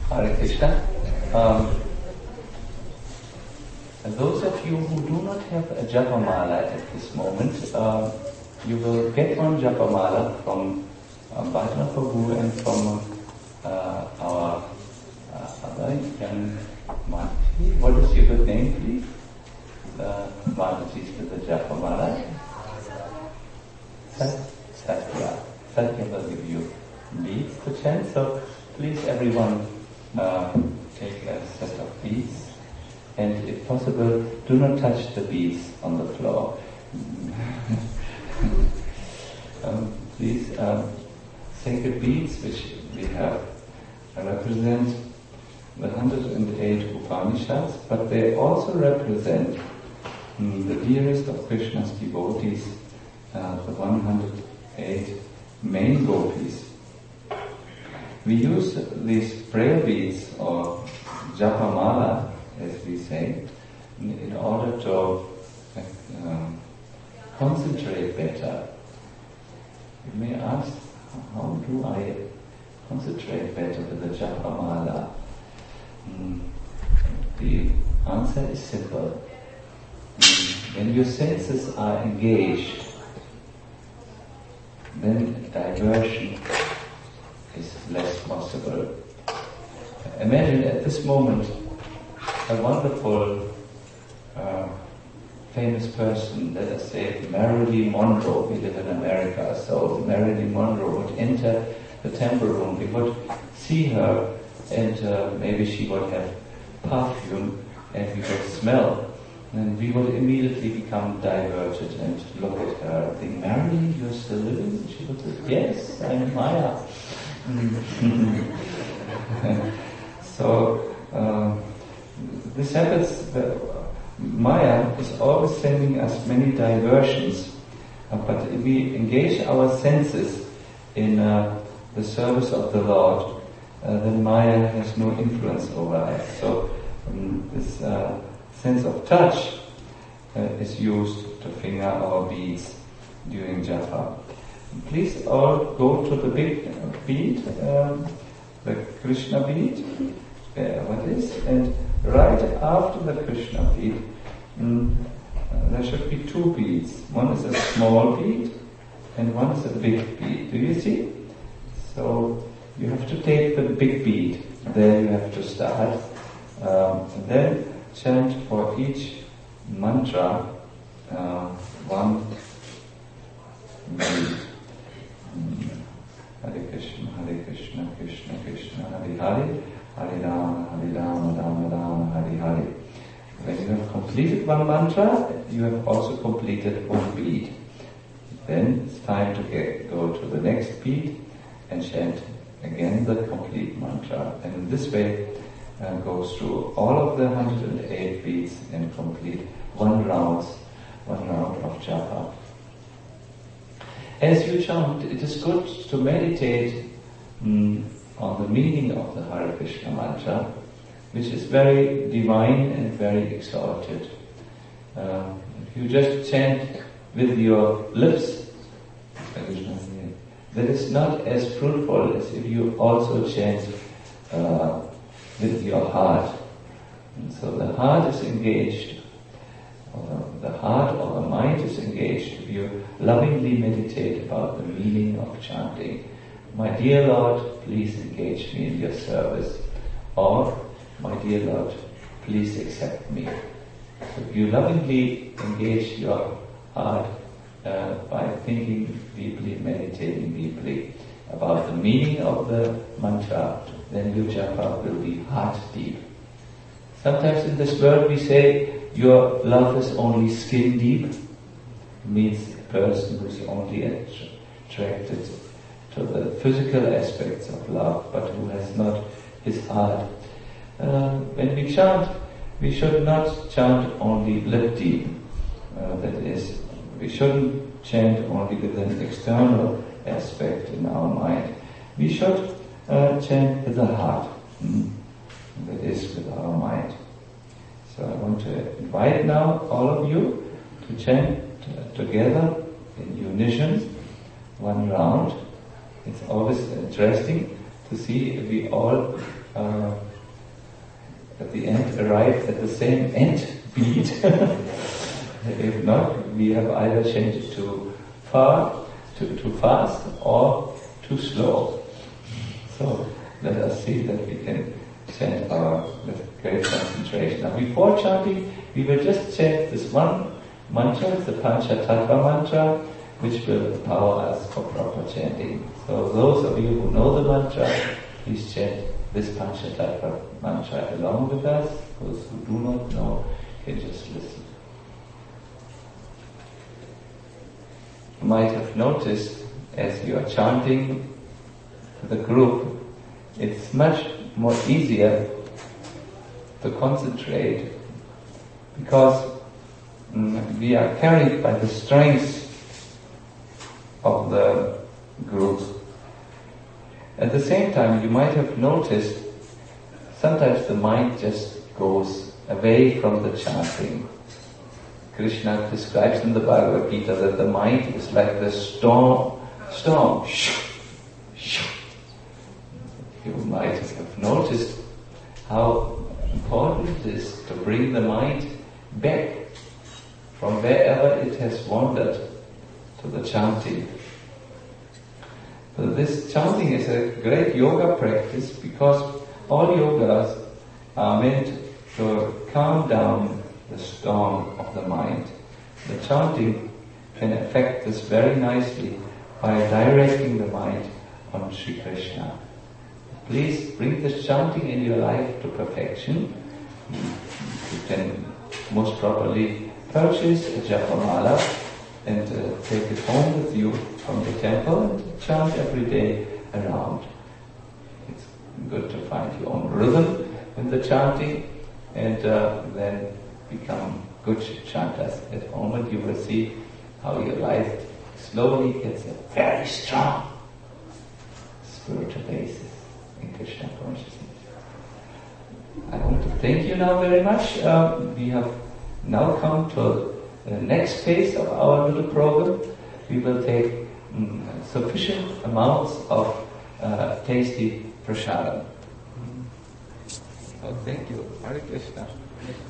Hare Krishna. And those of you who do not have a japamala at this moment, you will get one japamala from Bhajana Prabhu and from our other young Mataji. What is your good name, please? Mataji's with the japamala. Satya. Satya will give you beads to chant. So please everyone take a set of beads. And if possible, do not touch the beads on the floor. Please, sacred beads which we have represent the 108 Upanishads, but they also represent the dearest of Krishna's devotees, the 108 main gopis. We use these prayer beads or japamala, as we say, in order to concentrate better. You may ask, how do I concentrate better with the japamala? The answer is simple. When your senses are engaged, then diversion is less possible. Imagine at this moment a wonderful famous person, let us say Marilyn Monroe. We live in America, so Marilyn Monroe would enter the temple room. We would see her, and maybe she would have perfume, and we would smell, and we would immediately become diverted and look at her and think, Marilyn, you're still living? She would say, yes, I'm Maya. So this happens. Maya is always sending us many diversions, but if we engage our senses in the service of the Lord, then Maya has no influence over us. So this sense of touch is used to finger our beads during japa. Please all go to the big bead, the Krishna bead, what is, and right after the Krishna bead, there should be two beads. One is a small bead and one is a big bead. Do you see? So you have to take the big bead. There you have to start. And then chant for each mantra one bead. Hare Krishna, Krishna Krishna, Hare Hare, Hare Rama, Rama Rama, Hare Hare. When you have completed one mantra, you have also completed one bead. Then it's time to go to the next bead and chant again the complete mantra. And in this way, goes through all of the 108 beads and complete one round of japa. As you chant, it is good to meditate on the meaning of the Hare Krishna mantra, which is very divine and very exalted. If you just chant with your lips, that is not as fruitful as if you also chant with your heart. And so the heart is engaged, the heart or the mind is engaged. If you lovingly meditate about the meaning of chanting, my dear Lord, please engage me in your service. Or, my dear Lord, please accept me. So you lovingly engage your heart by thinking deeply, meditating deeply about the meaning of the mantra, then your japa will be heart deep. Sometimes in this world we say your love is only skin deep. It means a person who is only attracted to the physical aspects of love, but who has not his heart. When we chant, we should not chant only lip deep. That is, we shouldn't chant only with an external aspect in our mind. We should chant with the heart. That is, with our mind. So I want to invite now all of you to chant together in unison, one round. It's always interesting to see if we all at the end arrive at the same end beat. If not, we have either changed too fast or too slow. So let us see that we can chant with great concentration. Now before chanting, we will just chant this one mantra, the Panchatattva mantra, which will empower us for proper chanting. So those of you who know the mantra, please chant this Panchatattva mantra along with us. Those who do not know can just listen. You might have noticed as you are chanting to the group, it's much more easier to concentrate because we are carried by the strength of the group. At the same time, you might have noticed sometimes the mind just goes away from the chanting. Krishna describes in the Bhagavad Gita that the mind is like the storm. You might have noticed how important it is to bring the mind back from wherever it has wandered to the chanting. So this chanting is a great yoga practice because all yogas are meant to calm down the storm of the mind. The chanting can affect this very nicely by directing the mind on Sri Krishna. Please bring this chanting in your life to perfection. You can most probably purchase a japamala and take it home with you from the temple and chant every day around. It's good to find your own rhythm in the chanting and then become good chanters at home, and you will see how your life slowly gets a very strong spiritual basis in Krishna consciousness. I want to thank you now very much. We have now come to the next phase of our little program. We will take sufficient amounts of tasty prasadam. Oh, thank you. Hare Krishna.